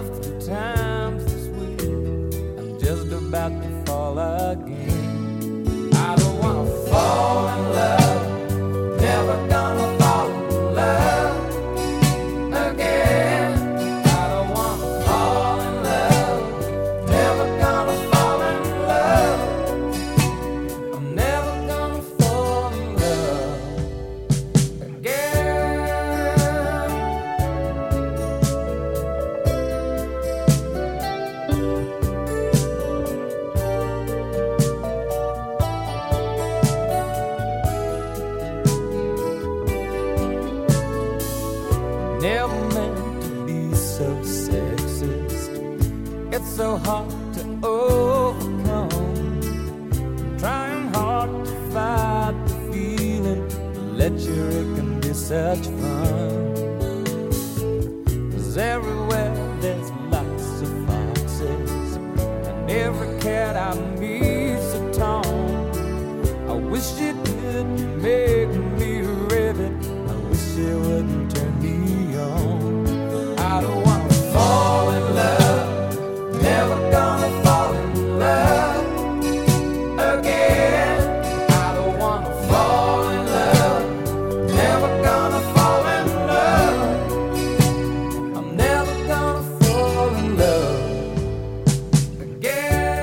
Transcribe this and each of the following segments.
few times this week. I'm just about to fall again. I don't wanna fall in love, never gonna fall in love again. I don't wanna fall in love, never gonna fall in love. I'm never gonna fall in love again. Never meant to be so sexist. It's so hard to overcome. I'm trying hard to fight the feeling. Let you, it can be such fun. 'Cause everywhere there's lots of foxes, and every cat I meet's a tone. I wish it did make me rivet. I wish it wouldn't turn me on. I don't wanna fall in love, never gonna fall in love again. I don't wanna fall in love, never gonna fall in love. I'm never gonna fall in love again.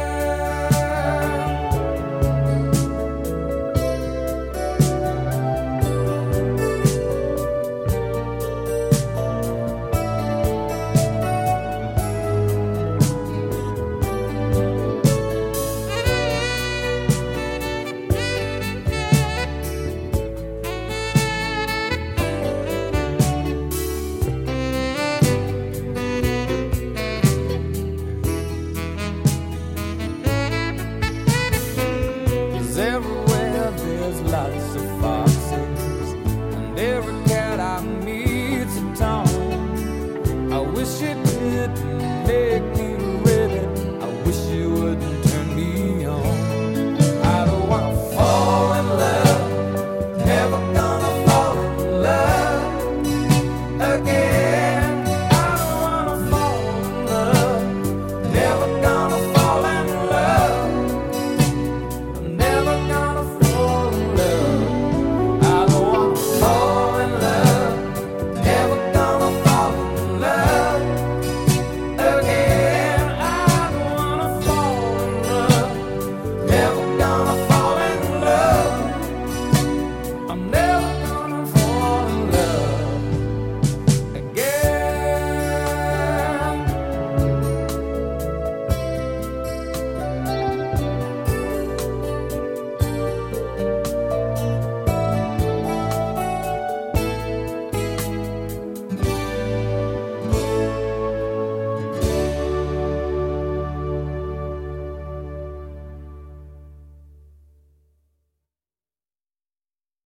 Cause everywhere there's lots of foxes, and every cat I meet's a tone. I wish it didn't make me